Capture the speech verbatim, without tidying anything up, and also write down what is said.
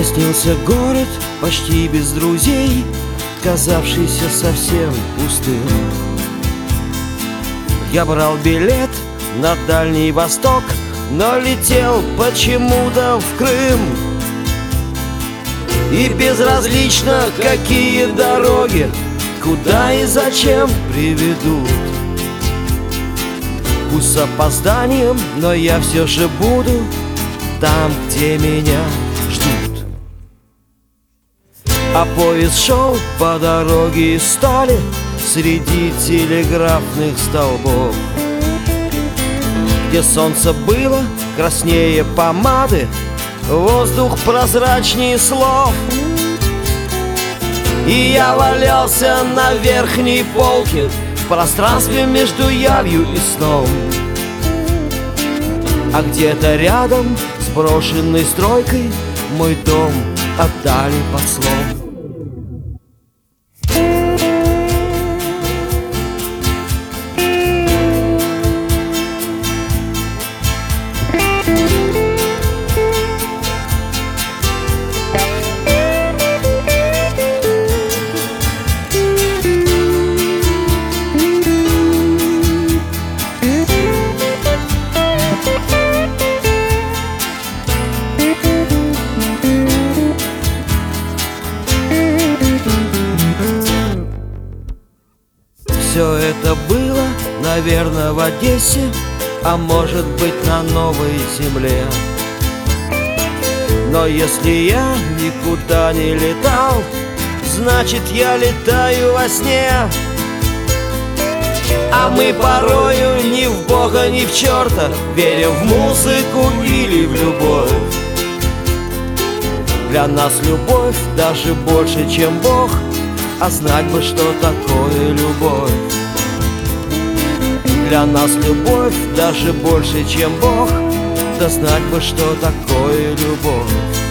Мне снился город почти без друзей, казавшийся совсем пустым. Я брал билет на Дальний Восток, но летел почему-то в Крым. И безразлично, какие дороги, куда и зачем приведут. Пусть с опозданием, но я все же буду там, где меня ждут. А поезд шел по дороге из стали среди телеграфных столбов, где солнце было краснее помады, воздух прозрачнее слов. И я валялся на верхней полке в пространстве между явью и сном. А где-то рядом с брошенной стройкой мой дом отдали под слом. Все это было, наверное, в Одессе, а может быть, на Новой Земле. Но если я никуда не летал, значит, я летаю во сне. А мы порою ни в Бога, ни в черта верим в музыку или в любовь. Для нас любовь даже больше, чем Бог, а знать бы, что такое любовь. Для нас любовь даже больше, чем Бог, да знать бы, что такое любовь.